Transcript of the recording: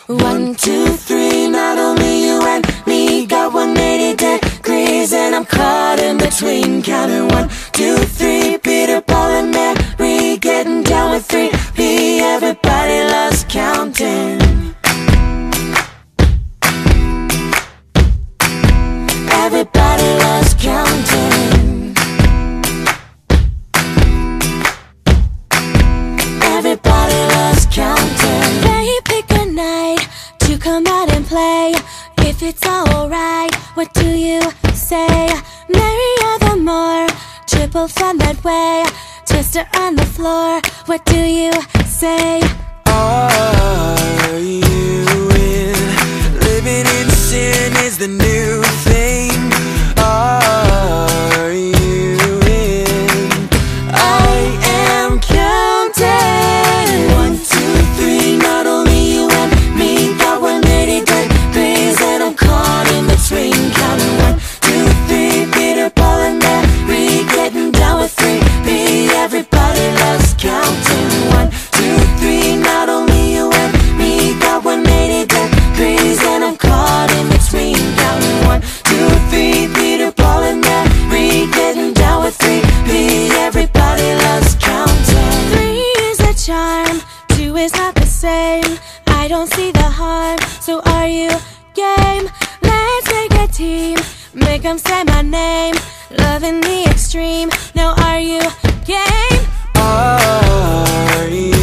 1, 2, 3, not only you and me got 180 degrees, and I'm caught in between, counting 1, 2, 3. Peter, Paul, and Mary getting down with 3P. Everybody loves counting. Everybody loves counting. Everybody loves counting. They pick a night to come out and play. If it's alright, what do you say? Mary or the more, triple fun that way. Twister on the floor, what do you say? Are you in? Living in sin is the new thing. Are you in? I am counting. 1, 2, 3, not only you and me got 180 degrees, and I'm caught in between, counting 1, 2, 3. Peter, Paul, and Mary getting down with 3P. Everybody loves counting. 1, 2, 3, not only you and me got 180 degrees, and I'm caught in between, counting 1, 2, 3. Peter, Paul, and Mary getting down with 3P. Everybody loves counting. 3 is a charm, 2 is not the same. I don't see the harm, so are you game? Let's make a team, make 'em say my name. Love in the extreme, now are you game? Are you